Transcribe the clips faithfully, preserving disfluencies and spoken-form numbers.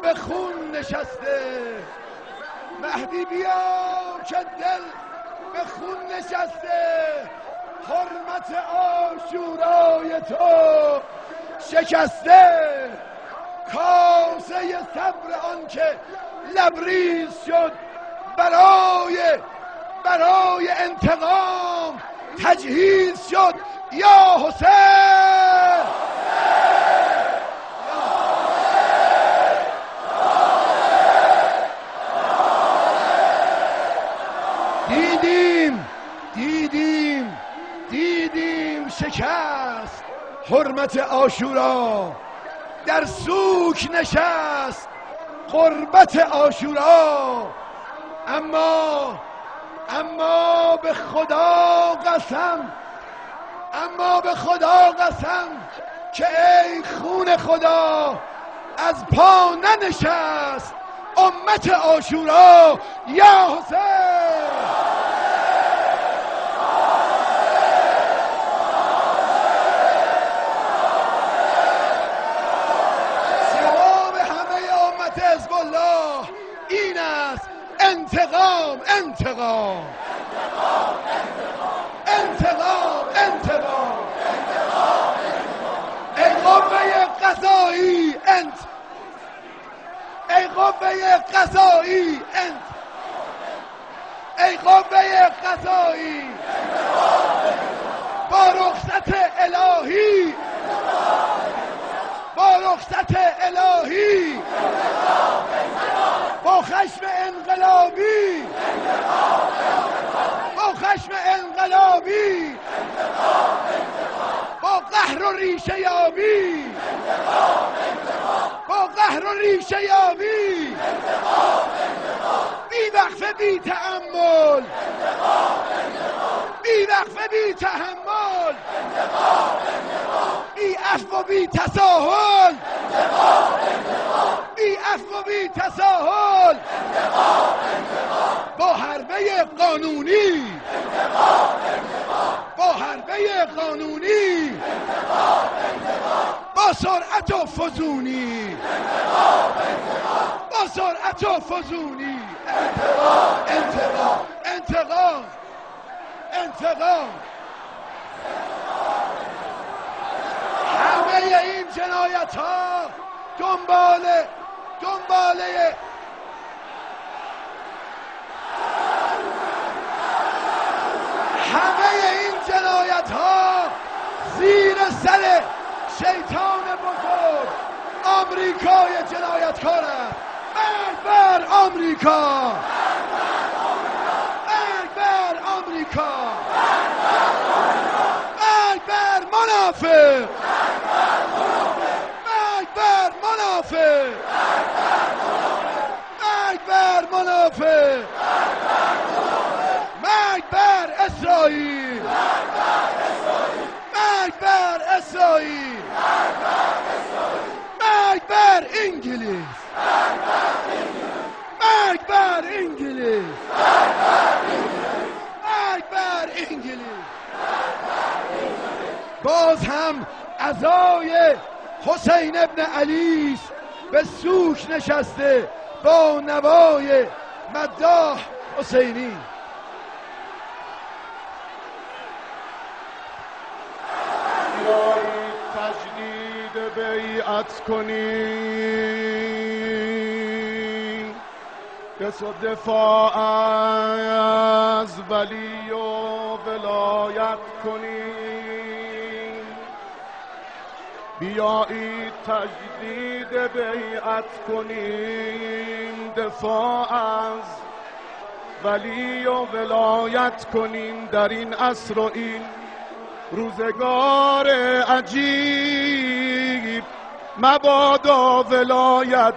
به خون نشسته. مهدی بیا که دل به خون نشسته، حرمت عاشورای تو شکسته. کاسه صبر آن که لبریز شد برای برای انتقام تجهیز شد. یا حسین دیدیم دیدیم دیدیم شکست حرمت عاشورا، در سوک نشست قربت عاشورا. اما اما به خدا قسم اما به خدا قسم که ای خون خدا از پا ننشست امت عاشورا. یا حسین جواب همه امت حزب الله این است: انتقام انتقام انتقام انتقام. ای قوه قضایی انت ای قوه قضایی انت ای قوه قضایی با رخصت الهی با رخصت الهی با خشم انقلابی با خشم انقلابی با قهر و ریشه یابی با قهر و ریشه یابی بی وقفه بی تأمل بی وقفه بی تحمل بی عفو و بی تساهل بی عفو و بی تساهل با حربه قانونی با حربه قانونی با سرعت و فزونی با سرعت و فزونی انتقام انتقام انتقام. همه این جنایت ها دنبال دنباله همه این جنایت ها زیر سر شیطان بزرگ آمریکای جنایتکار است. مرگ بر آمریکا، مرگ بر آمریکا، مرگ بر منافق، مرگ بر منافق، مرگ بر منافق، مرگ بر اسرائیل، مرگ بر اسرائیل، مرگ بر انگلیس، مرگ بر انگلیس، مرگ بر انگلیس. باز هم عزای حسین ابن علی به سوک نشسته با نوای مداح حسینی. تجدید بیعت کنیم، به دفاع از ولی و ولایت کنیم. بیایید تجدید بیعت کنیم، دفاع از ولی و ولایت کنیم. در این عصر و این روزگار عجیب مبادا ولایت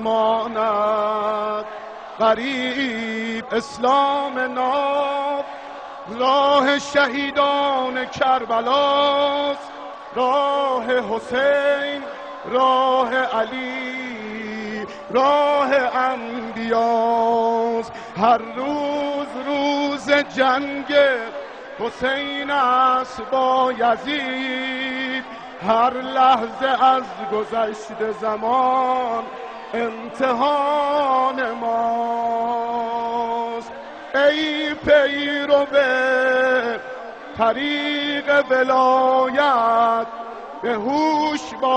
بماند غریب. اسلام ناب راه شهیدان کربلاست، راه حسین، راه علی، راه انبیاست. هر روز روز جنگ حسین است با یزید، هر لحظه از گذشت زمان امتحان ماست. ای پیرو به طریق ولایت به هوش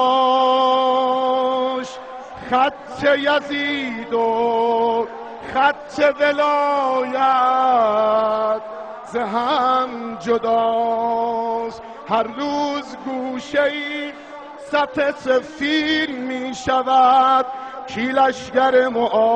باش، خط یزید و خط ولایت ز هم جداست. هر روز گوشه‌ای سطح سفیر می شود، کی لشگر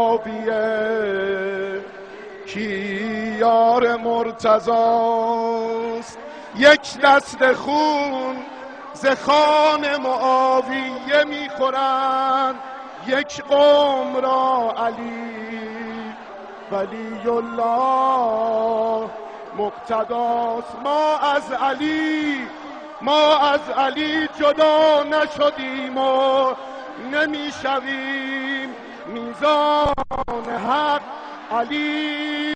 معاویه کی یار مرتضاست. یک دست خون ز خوان معاویه می خورند، یک قوم را علی ولی الله مقتداست. ما از علی ما از علی جدا نشدیم و نمیشویم. میزان حق علی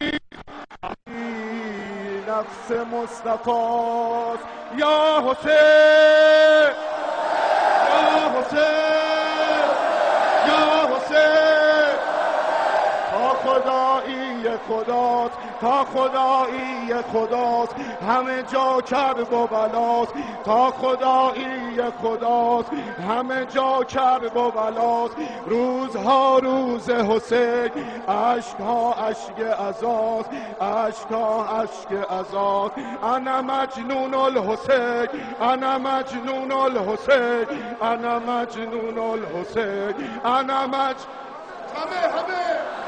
نفس مصطفاست. یا حسین یا حسین یا حسین، تا خدایی خداست تا خدایی خداست، همه جا کرب و بلاست. تا خدایی خداست همه جا کرب و بلاست. روزها روز حسین، اشکها اشک عزاست اشکها اشک عزاست. انا مجنون الحسین انا مجنون الحسین انا مجنون الحسین انا مج همه همه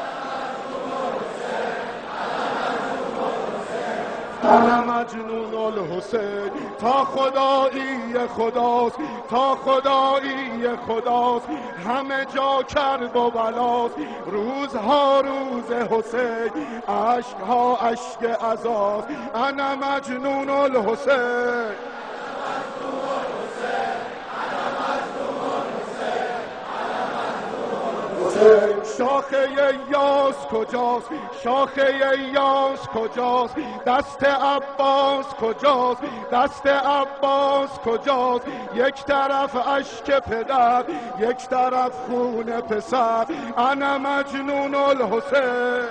انا مجنون الحسین. تا خدایی خداست تا خدایی خداست، همه جا کرب و بلاست. روزها روز حسین، اشکها اشک عزاست. انا مجنون الحسین شاخه یاس کجاست شاخه یاس کجاست، دست عباس کجاست دست عباس کجاست. یک طرف اشک پدر یک طرف خون پسر. انا مجنون الحسین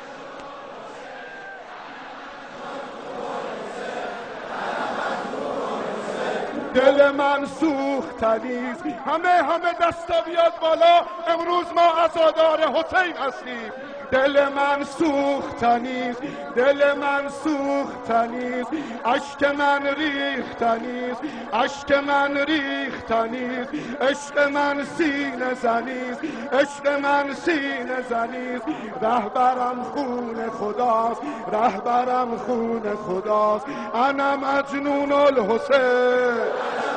دل من سوختنیست. همه همه دستا بیاد بالا، امروز ما عزادار حسین هستیم. دل من سوختنیست دل من سوختنیست، اشک من ریختنیست اشک من ریختنیست. عشق من سینه زنیست عشق من سینه زنیست. رهبرم خون خداست رهبرم خون خداست. انا مجنون الحسین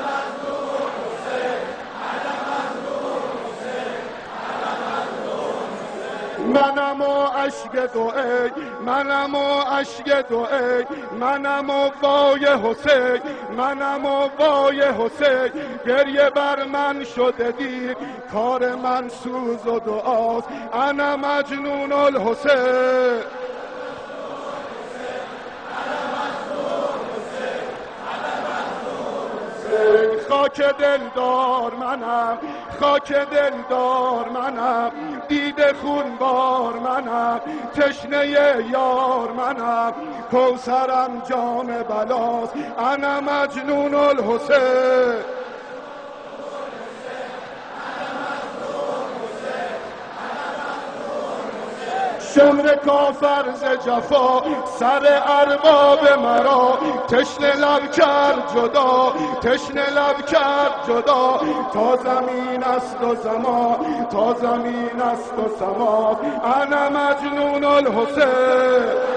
منم و اشک دعای منم و اشک دعای منم و وای حسین منم و وای حسین. گریه بر من شده دیر، کار من سوز و دعاست. انا مجنون الحسین خاک دلدار منم خاک دلدار منم، دیده خونبار منم، تشنه یار منم، کوثرم جام بلاست. انا مجنون الحسین شمر کافر ز جفا سر ارباب مرا، تشنه لب کرد جدا تشنه لب کرد جدا. تا زمین است و سما تا زمین است و سما. انا مجنون الحسین